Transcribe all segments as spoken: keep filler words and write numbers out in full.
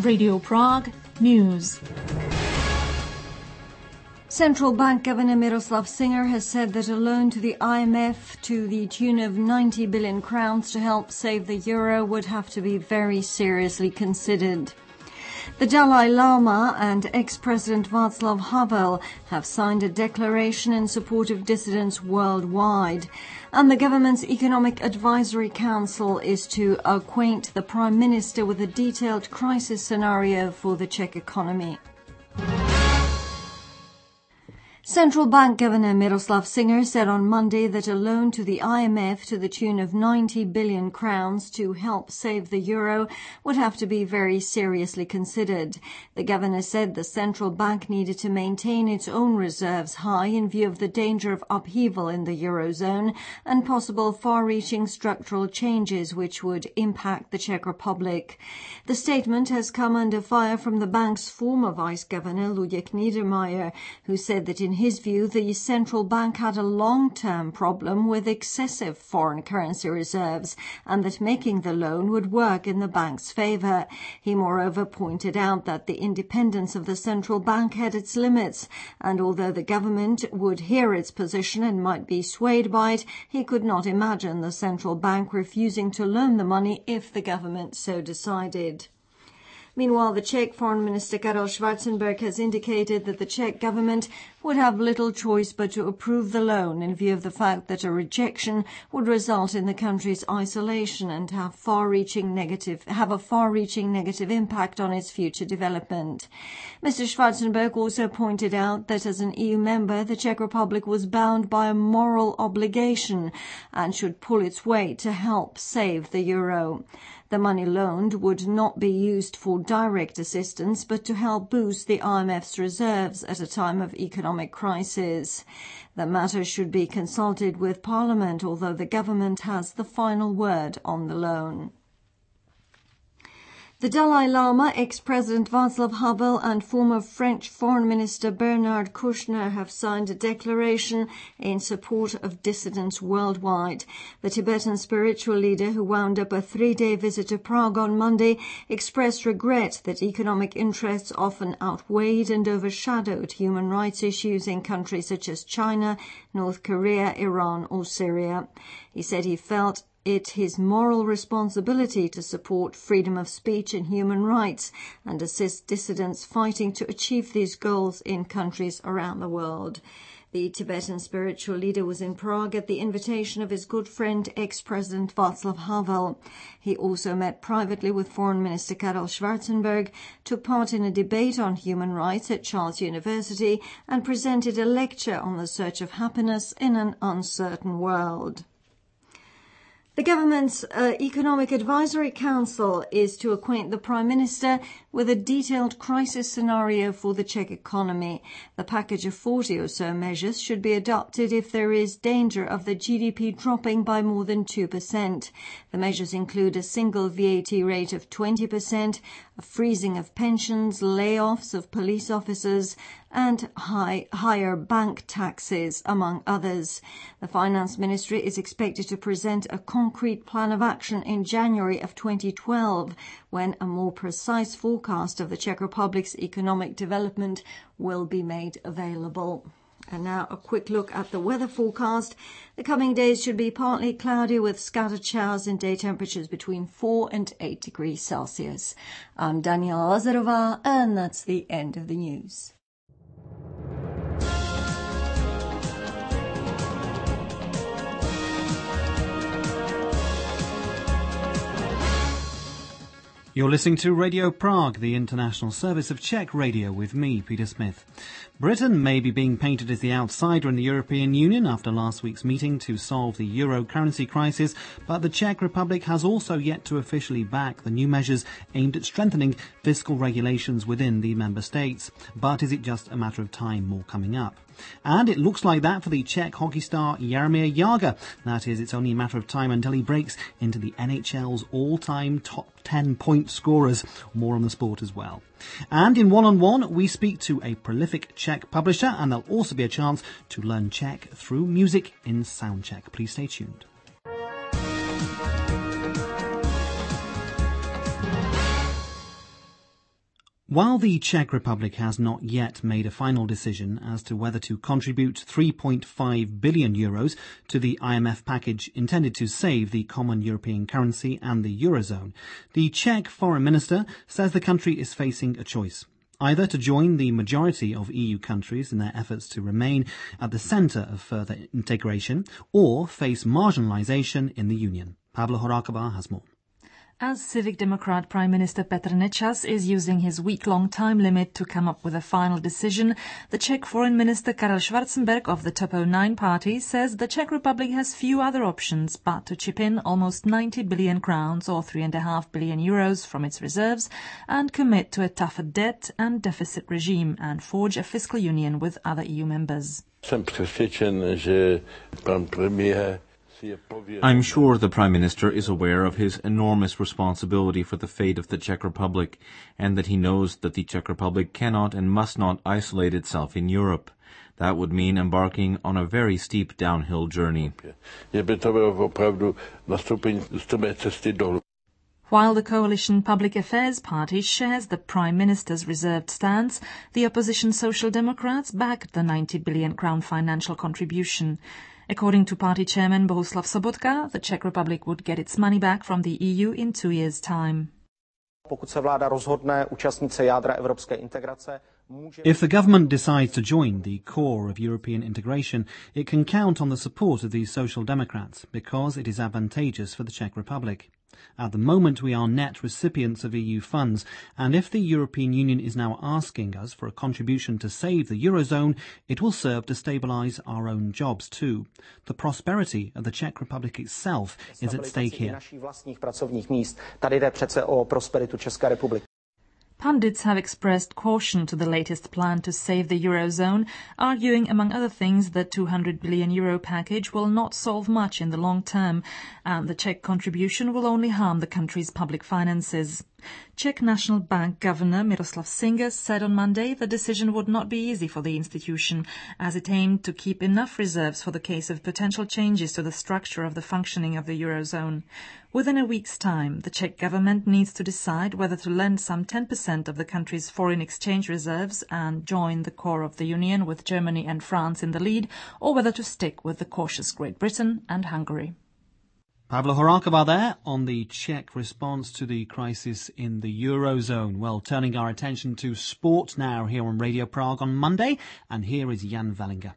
Radio Prague News. Central Bank Governor Miroslav Singer has said that a loan to the I M F to the tune of ninety billion crowns to help save the euro would have to be very seriously considered. The Dalai Lama and ex-President Václav Havel have signed a declaration in support of dissidents worldwide. And the government's Economic Advisory Council is to acquaint the Prime Minister with a detailed crisis scenario for the Czech economy. Central Bank Governor Miroslav Singer said on Monday that a loan to the I M F to the tune of ninety billion crowns to help save the euro would have to be very seriously considered. The governor said the central bank needed to maintain its own reserves high in view of the danger of upheaval in the eurozone and possible far-reaching structural changes which would impact the Czech Republic. The statement has come under fire from the bank's former vice governor Luděk Niedermayer, who said that in In his view, the central bank had a long-term problem with excessive foreign currency reserves and that making the loan would work in the bank's favour. He moreover pointed out that the independence of the central bank had its limits, and although the government would hear its position and might be swayed by it, he could not imagine the central bank refusing to loan the money if the government so decided. Meanwhile, the Czech Foreign Minister Karel Schwarzenberg has indicated that the Czech government would have little choice but to approve the loan in view of the fact that a rejection would result in the country's isolation and have far-reaching negative, have a far-reaching negative impact on its future development. Mister Schwarzenberg also pointed out that as an E U member, the Czech Republic was bound by a moral obligation and should pull its weight to help save the euro. The money loaned would not be used for direct assistance, but to help boost the I M F's reserves at a time of economic crisis. The matter should be consulted with Parliament, although the government has the final word on the loan. The Dalai Lama, ex-President Václav Havel and former French Foreign Minister Bernard Kouchner have signed a declaration in support of dissidents worldwide. The Tibetan spiritual leader, who wound up a three-day visit to Prague on Monday, expressed regret that economic interests often outweighed and overshadowed human rights issues in countries such as China, North Korea, Iran or Syria. He said he felt it his moral responsibility to support freedom of speech and human rights and assist dissidents fighting to achieve these goals in countries around the world. The Tibetan spiritual leader was in Prague at the invitation of his good friend, ex-President Václav Havel. He also met privately with Foreign Minister Karel Schwarzenberg, took part in a debate on human rights at Charles University, and presented a lecture on the search of happiness in an uncertain world. The government's uh, Economic Advisory Council is to acquaint the Prime Minister with a detailed crisis scenario for the Czech economy. The package of forty or so measures should be adopted if there is danger of the G D P dropping by more than two percent. The measures include a single V A T rate of twenty percent, a freezing of pensions, layoffs of police officers, and high, higher bank taxes, among others. The Finance Ministry is expected to present a concrete plan of action in January of twenty twelve, when a more precise forecast of the Czech Republic's economic development will be made available. And now a quick look at the weather forecast. The coming days should be partly cloudy with scattered showers and day temperatures between four and eight degrees Celsius. I'm Daniela Lazarová, and that's the end of the news. You're listening to Radio Prague, the international service of Czech radio, with me, Peter Smith. Britain may be being painted as the outsider in the European Union after last week's meeting to solve the euro currency crisis, but the Czech Republic has also yet to officially back the new measures aimed at strengthening fiscal regulations within the member states. But is it just a matter of time more coming up? And it looks like that for the Czech hockey star Jaromír Jágr. That is, it's only a matter of time until he breaks into the N H L's all-time top ten point scorers. More on the sport as well. And in one-on-one, we speak to a prolific Czech publisher, and there'll also be a chance to learn Czech through music in Soundcheck. Please stay tuned. While the Czech Republic has not yet made a final decision as to whether to contribute three point five billion euros to the I M F package intended to save the common European currency and the Eurozone, the Czech foreign minister says the country is facing a choice. Either to join the majority of E U countries in their efforts to remain at the centre of further integration, or face marginalisation in the Union. Pavla Horáková has more. As Civic Democrat Prime Minister Petr Nečas is using his week-long time limit to come up with a final decision, the Czech Foreign Minister Karel Schwarzenberg of the Topo nine party says the Czech Republic has few other options but to chip in almost ninety billion crowns or three point five billion euros from its reserves and commit to a tougher debt and deficit regime and forge a fiscal union with other E U members. Jsem přesvědčen, že pan premiér I'm sure the Prime Minister is aware of his enormous responsibility for the fate of the Czech Republic, and that he knows that the Czech Republic cannot and must not isolate itself in Europe. That would mean embarking on a very steep downhill journey. While the Coalition Public Affairs Party shares the Prime Minister's reserved stance, the opposition Social Democrats backed the ninety billion crown financial contribution. According to party chairman Bohuslav Sobotka, the Czech Republic would get its money back from the E U in two years' time. If the government decides to join the core of European integration, it can count on the support of the Social Democrats because it is advantageous for the Czech Republic. At the moment we are net recipients of E U funds, and if the European Union is now asking us for a contribution to save the Eurozone, it will serve to stabilise our own jobs too. The prosperity of the Czech Republic itself is at stake here. Pundits have expressed caution to the latest plan to save the Eurozone, arguing, among other things, that two hundred billion euro package will not solve much in the long term, and the Czech contribution will only harm the country's public finances. Czech National Bank Governor Miroslav Singer said on Monday the decision would not be easy for the institution, as it aimed to keep enough reserves for the case of potential changes to the structure of the functioning of the Eurozone. Within a week's time, the Czech government needs to decide whether to lend some ten percent of the country's foreign exchange reserves and join the core of the Union with Germany and France in the lead, or whether to stick with the cautious Great Britain and Hungary. Pavla Horáková there on the Czech response to the crisis in the Eurozone. Well, turning our attention to sport now here on Radio Prague on Monday, and here is Jan Vellinger.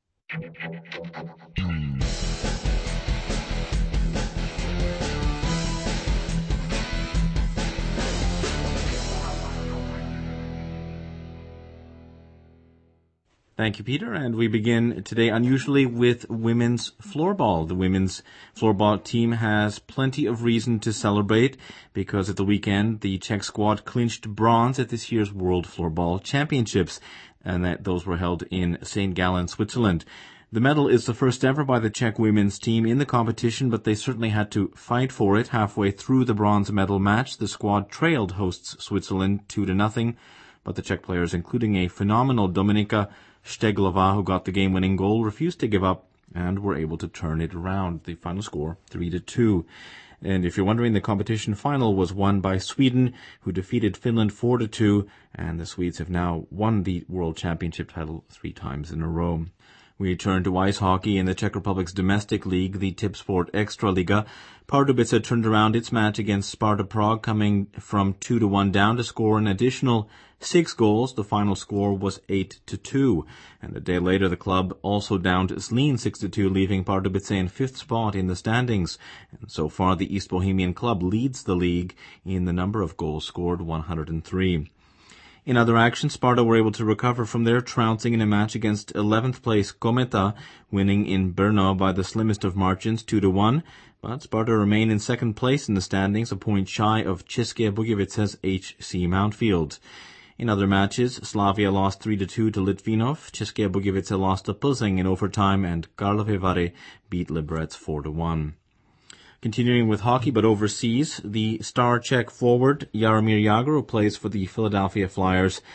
Thank you, Peter. And we begin today unusually with women's floorball. The women's floorball team has plenty of reason to celebrate because at the weekend the Czech squad clinched bronze at this year's World Floorball Championships, and that those were held in Saint Gallen, Switzerland. The medal is the first ever by the Czech women's team in the competition, but they certainly had to fight for it. Halfway through the bronze medal match, the squad trailed hosts Switzerland two to nothing, but the Czech players, including a phenomenal Dominika Šteglová, who got the game-winning goal, refused to give up and were able to turn it around. The final score, three to two. And if you're wondering, the competition final was won by Sweden, who defeated Finland four to two, and the Swedes have now won the World Championship title three times in a row. We turn to ice hockey in the Czech Republic's domestic league, the Tipsport Extraliga. Pardubice turned around its match against Sparta Prague, coming from two to one down to score an additional six goals. The final score was eight to two. And a day later, the club also downed Zlín six to two, leaving Pardubice in fifth spot in the standings. And so far, the East Bohemian club leads the league in the number of goals scored, one hundred three. In other action, Sparta were able to recover from their trouncing in a match against eleventh place Kometa, winning in Brno by the slimmest of margins, two to one. But Sparta remain in second place in the standings, a point shy of České Budějovice's H C Mountfield. In other matches, Slavia lost three to two to Litvinov, České Budějovice lost to Plzeň in overtime, and Karlovy Vary beat Liberec four to one. Continuing with hockey, but overseas, the star Czech forward Jaromír Jágr, who plays for the Philadelphia Flyers,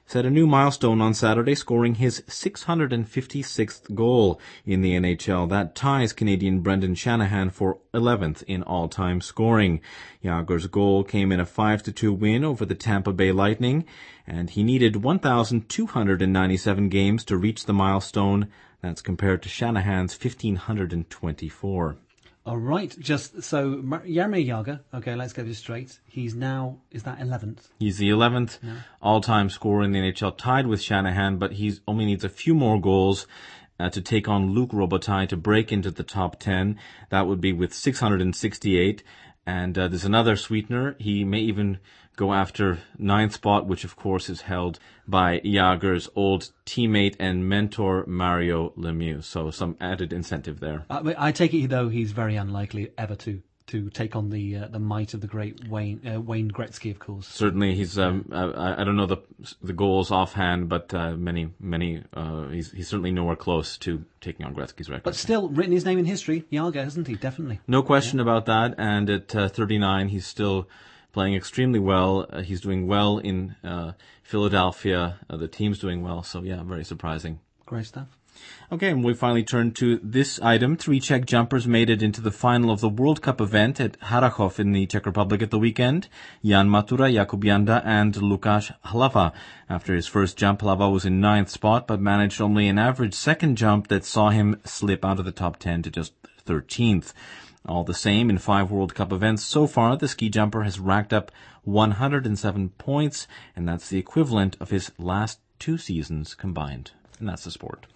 set a new milestone on Saturday, scoring his six hundred fifty-sixth goal in the N H L. That ties Canadian Brendan Shanahan for eleventh in all-time scoring. Jágr's goal came in a five to two win over the Tampa Bay Lightning, and he needed one thousand two hundred ninety-seven games to reach the milestone. That's compared to Shanahan's one thousand five hundred twenty-four. All right, just so Jaromir Jágr, okay, let's get this straight. He's now, is that eleventh? He's the eleventh No. all-time scorer in the N H L, tied with Shanahan, but he only needs a few more goals uh, to take on Luc Robitaille to break into the top ten. That would be with six hundred sixty-eight. And uh, there's another sweetener. He may even go after ninth spot, which of course is held by Jágr's old teammate and mentor Mario Lemieux. So some added incentive there. I, I take it, though, he's very unlikely ever to to take on the uh, the might of the great Wayne uh, Wayne Gretzky, of course. Certainly, he's. Um, I, I don't know the the goals offhand, but uh, many many. Uh, he's he's certainly nowhere close to taking on Gretzky's record. But still, written his name in history, Jágr, hasn't he? Definitely. No question yeah. about that. And at uh, thirty-nine, he's still playing extremely well. Uh, he's doing well in uh, Philadelphia. Uh, the team's doing well. So yeah, very surprising. Great stuff. Okay, and we finally turn to this item. Three Czech jumpers made it into the final of the World Cup event at Harachov in the Czech Republic at the weekend. Jan Matura, Jakub Janda, and Lukáš Hlava. After his first jump, Hlava was in ninth spot, but managed only an average second jump that saw him slip out of the top ten to just thirteenth. All the same, in five World Cup events so far, the ski jumper has racked up one hundred seven points, and that's the equivalent of his last two seasons combined. And that's the sport.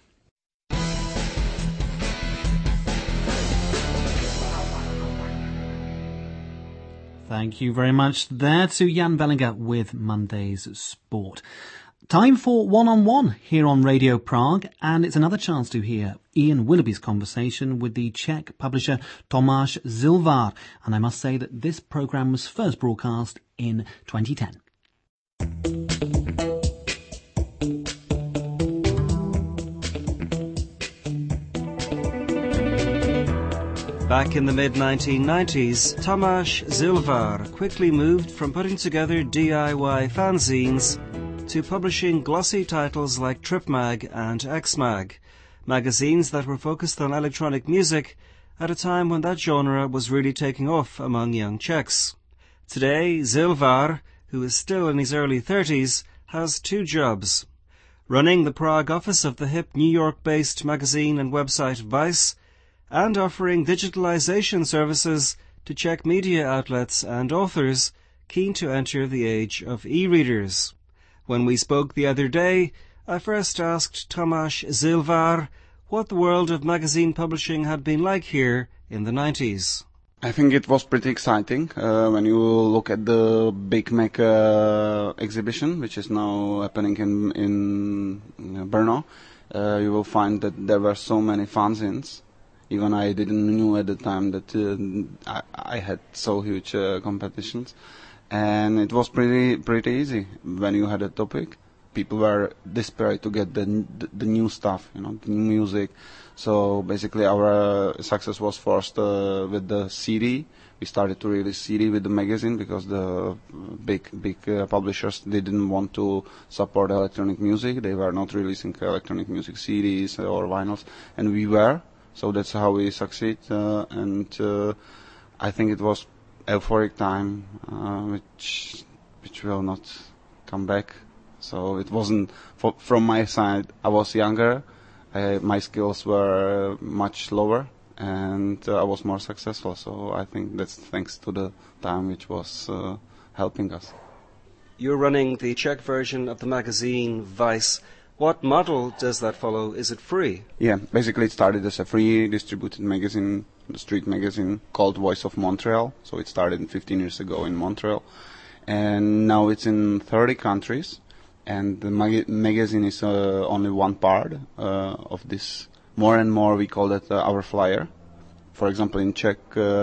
Thank you very much there to Jan Bellinger with Monday's Sport. Time for one-on-one here on Radio Prague, and it's another chance to hear Ian Willoughby's conversation with the Czech publisher Tomáš Zilvar. And I must say that this programme was first broadcast in twenty ten. Back in the mid nineteen nineties, Tomáš Zilvar quickly moved from putting together D I Y fanzines to publishing glossy titles like Trip Mag and X Mag, magazines that were focused on electronic music at a time when that genre was really taking off among young Czechs. Today, Zilvar, who is still in his early thirties, has two jobs: running the Prague office of the hip New York-based magazine and website Vice, and offering digitalization services to Czech media outlets and authors keen to enter the age of e-readers. When we spoke the other day, I first asked Tomáš Zilvar what the world of magazine publishing had been like here in the nineties. I think it was pretty exciting uh, when you look at the Big Mac uh, exhibition, which is now happening in, in Brno. Uh, you will find that there were so many fanzines. Even I didn't knew at the time that uh, I, I had so huge uh, competitions, and it was pretty pretty easy when you had a topic. People were desperate to get the the, the new stuff, you know, the new music. So basically, our uh, success was first uh, with the C D. We started to release C D with the magazine because the big big uh, publishers didn't want to support electronic music. They were not releasing electronic music C Ds or vinyls, and we were. So that's how we succeed, uh, and uh, I think it was euphoric time, uh, which which will not come back. So it wasn't for, from my side. I was younger, uh, my skills were much lower, and uh, I was more successful. So I think that's thanks to the time which was uh, helping us. You're running the Czech version of the magazine Vice. What model does that follow? Is it free? Yeah, basically it started as a free distributed magazine, the street magazine called Voice of Montreal. So it started fifteen years ago in Montreal. And now it's in thirty countries. And the mag- magazine is uh, only one part uh, of this. More and more we call that uh, our flyer. For example, in Czech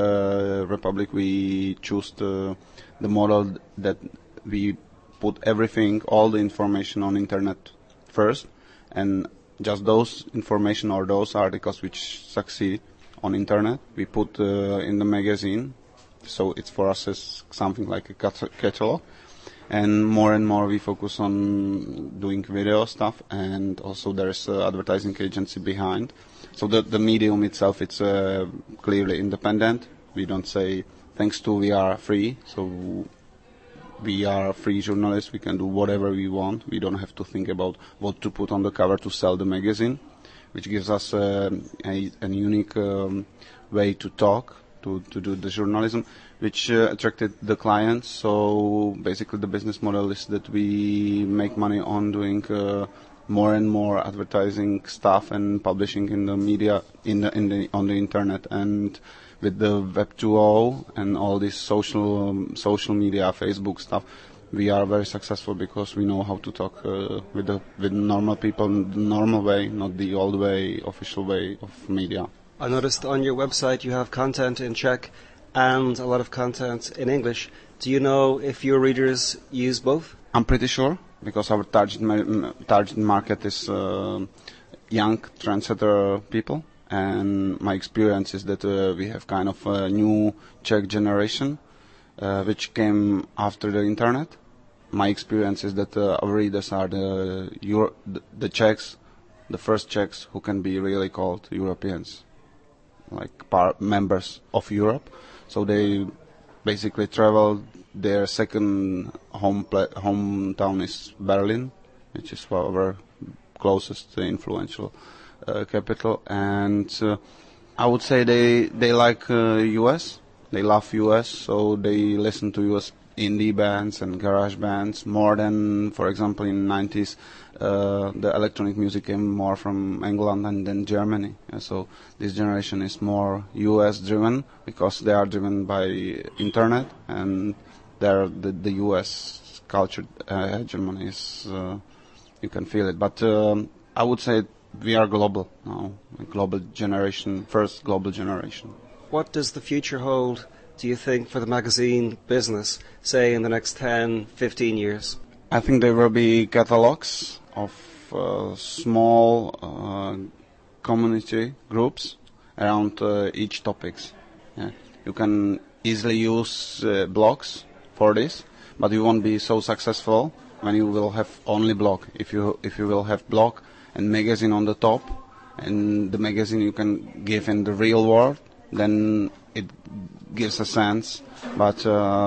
uh, Republic we choose the, the model that we put everything, all the information on internet first, and just those information or those articles which succeed on internet we put uh, in the magazine, so it's for us as something like a catalog. and more and more we focus on doing video stuff, and also there's an advertising agency behind. So the, the medium itself, it's uh, clearly independent. We don't say, thanks to we are free, so we are free journalists, we can do whatever we want. We don't have to think about what to put on the cover to sell the magazine, which gives us uh, a, a unique um, way to talk, to, to do the journalism, which uh, attracted the clients. So basically the business model is that we make money on doing uh, more and more advertising stuff and publishing in the media, in the, in the, on the internet. And with the Web two point oh and all this social um, social media, Facebook stuff, we are very successful because we know how to talk uh, with the with normal people in the normal way, not the old way, official way of media. I noticed on your website you have content in Czech and a lot of content in English. Do you know if your readers use both? I'm pretty sure, because our target ma- target market is uh, young trendsetter people, and my experience is that uh, we have kind of a new Czech generation uh, which came after the internet. My experience is that uh, our readers are the, Euro- the the Czechs, the first Czechs who can be really called Europeans, like par- members of Europe. So they basically travel. Their second home pla- hometown is Berlin, which is our closest uh, influential uh, capital. And uh, I would say they they like uh, U S. They love U S. So they listen to U S indie bands and garage bands more than, for example, in the nineties. Uh, the electronic music came more from England and then Germany. Uh, so this generation is more U S driven because they are driven by internet, and there the, the U S culture uh, hegemony is, uh, you can feel it. But um, I would say we are global now, a global generation, first global generation. What does the future hold, do you think, for the magazine business, say in the next ten, fifteen years? I think there will be catalogs of uh, small uh, community groups around uh, each topics. Yeah. You can easily use uh, blogs for this, but you won't be so successful when you will have only blog. If you if you will have blog and magazine on the top, and the magazine you can give in the real world, then it gives a sense. But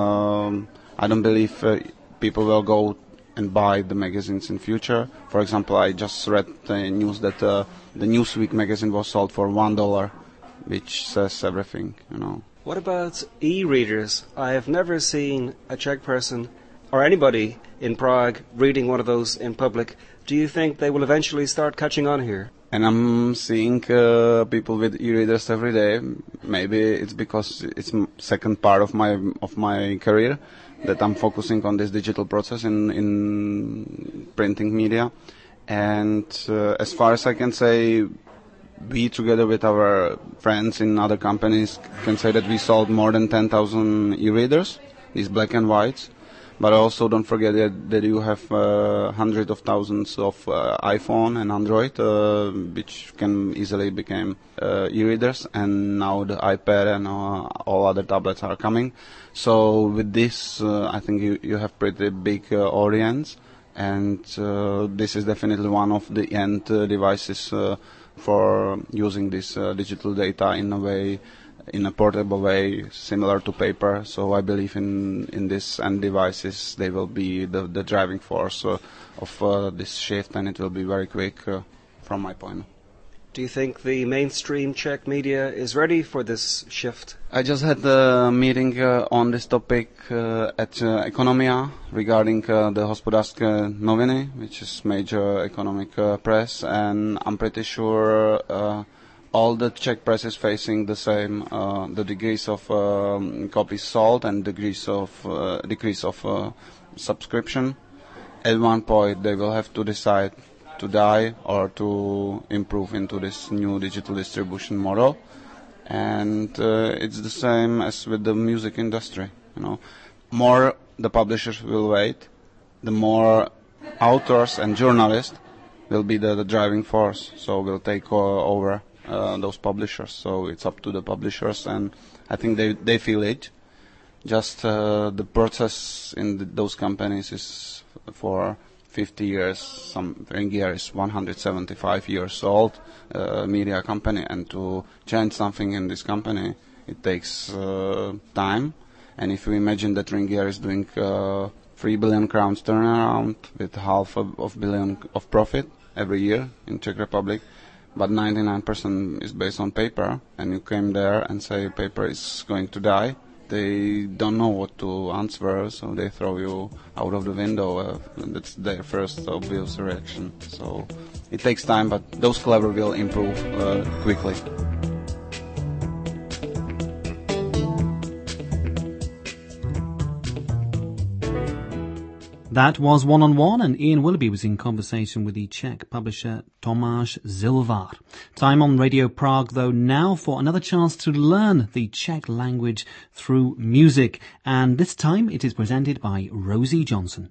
um, I don't believe uh, people will go and buy the magazines in future. For example, I just read the news that uh, the Newsweek magazine was sold for one dollar, which says everything, you know. What about e-readers? I have never seen a Czech person or anybody in Prague reading one of those in public. Do you think they will eventually start catching on here? And I'm seeing uh, people with e-readers every day. Maybe it's because it's m- second part of my of my career that I'm focusing on this digital process in in printing media. And uh, as far as I can say, we together with our friends in other companies can say that we sold more than ten thousand e-readers, these black and whites. But also don't forget that, that you have uh, hundreds of thousands of uh, iPhone and Android, uh, which can easily become uh, e-readers, and now the iPad and uh, all other tablets are coming. So with this, uh, I think you, you have pretty big uh, audience, and uh, this is definitely one of the end uh, devices uh, for using this uh, digital data in a way, in a portable way, similar to paper. So I believe in in this end devices, they will be the, the driving force uh, of uh, this shift, and it will be very quick uh, from my point. Do you think the mainstream Czech media is ready for this shift? I just had a meeting uh, on this topic uh, at uh, Ekonomia regarding uh, the Hospodářské noviny, which is major economic uh, press, and I'm pretty sure uh, all the Czech press is facing the same, uh, the degrees of um, copies sold and degrees of uh, decrease of uh, subscription. At one point, they will have to decide to die or to improve into this new digital distribution model. And uh, it's the same as with the music industry. You know, more the publishers will wait, the more authors and journalists will be the, the driving force. So will take uh, over uh, those publishers. So it's up to the publishers, and I think they they feel it. Just uh, the process in the, those companies is for fifty years. Some Ringier is one hundred seventy-five years old uh, media company, and to change something in this company, it takes uh, time. And if we imagine that Ringier is doing uh, three billion crowns turnaround with half of, of billion of profit every year in Czech Republic, but ninety-nine percent is based on paper, and you came there and say paper is going to die, they don't know what to answer, so they throw you out of the window. Uh, that's their first obvious reaction. So it takes time, but those clever will improve uh, quickly. That was One on One, and Ian Willoughby was in conversation with the Czech publisher Tomáš Zilvar. Time on Radio Prague, though, now for another chance to learn the Czech language through music, and this time it is presented by Rosie Johnson.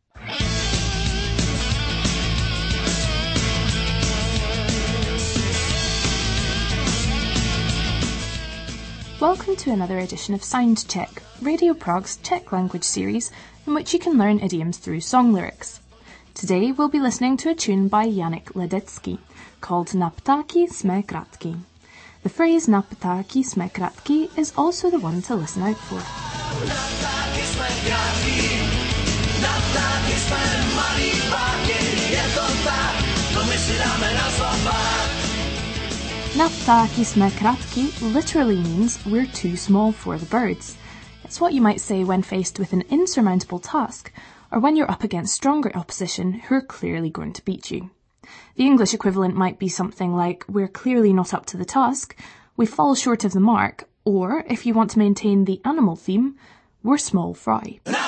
Welcome to another edition of Sound Check, Radio Prague's Czech language series, in which you can learn idioms through song lyrics. Today we'll be listening to a tune by Janek Ledecky called Na ptáky jsme krátky. The phrase Na ptáky jsme krátky is also the one to listen out for. Na ptáky jsme krátky, na ptáky jsme malý páky, je to tak, to my si dáme na zobák. Na ptáky jsme krátky literally means we're too small for the birds. It's what you might say when faced with an insurmountable task, or when you're up against stronger opposition who are clearly going to beat you. The English equivalent might be something like, we're clearly not up to the task, we fall short of the mark, or, if you want to maintain the animal theme, we're small fry. The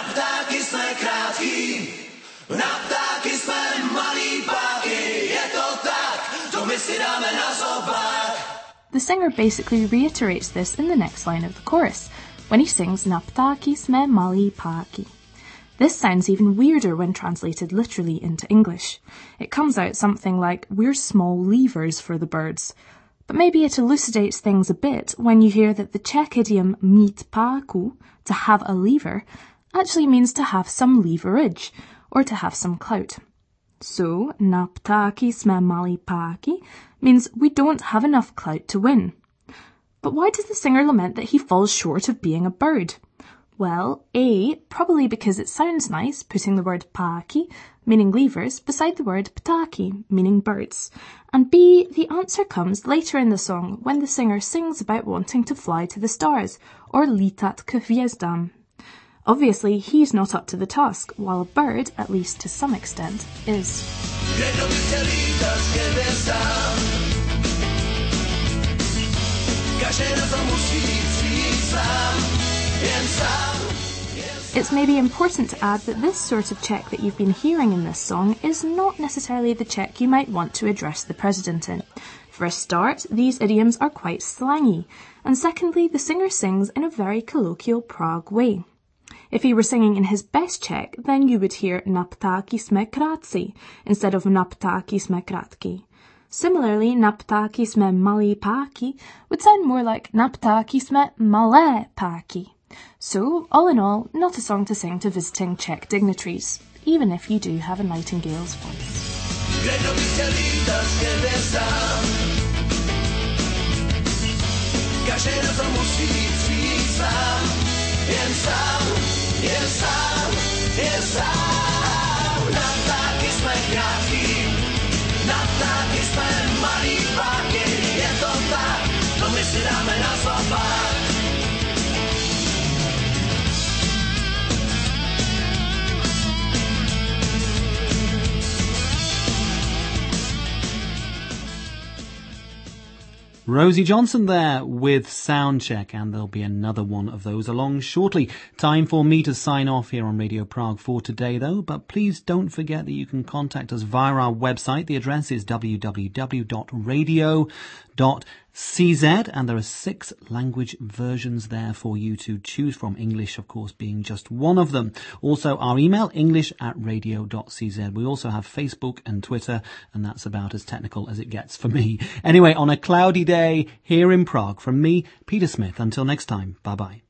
singer basically reiterates this in the next line of the chorus, when he sings Na ptáky jsme malí páky. This sounds even weirder when translated literally into English. It comes out something like, we're small levers for the birds. But maybe it elucidates things a bit when you hear that the Czech idiom mít páku, to have a lever, actually means to have some leverage, or to have some clout. So, Na ptáky jsme malí páky means we don't have enough clout to win. But why does the singer lament that he falls short of being a bird? Well, A, probably because it sounds nice putting the word páky, meaning levers, beside the word ptáky, meaning birds. And B, the answer comes later in the song when the singer sings about wanting to fly to the stars, or lítat k hvězdám. Obviously, he's not up to the task, while a bird, at least to some extent, is. It's maybe important to add that this sort of Czech that you've been hearing in this song is not necessarily the Czech you might want to address the president in. For a start, these idioms are quite slangy, and secondly, the singer sings in a very colloquial Prague way. If he were singing in his best Czech, then you would hear Na ptáky jsme krátci instead of Na ptáky jsme krátky. Similarly, Na ptáky jsme malí páky would sound more like Na ptáky jsme malé páky. So, all in all, not a song to sing to visiting Czech dignitaries, even if you do have a nightingale's voice. Rosie Johnson there with Soundcheck, and there'll be another one of those along shortly. Time for me to sign off here on Radio Prague for today, though, but please don't forget that you can contact us via our website. The address is w w w dot radio dot c z, and there are six language versions there for you to choose from, English, of course, being just one of them. Also, our email, english at radio dot c z. We also have Facebook and Twitter, and that's about as technical as it gets for me. Anyway, on a cloudy day here in Prague, from me, Peter Smith, until next time, bye-bye.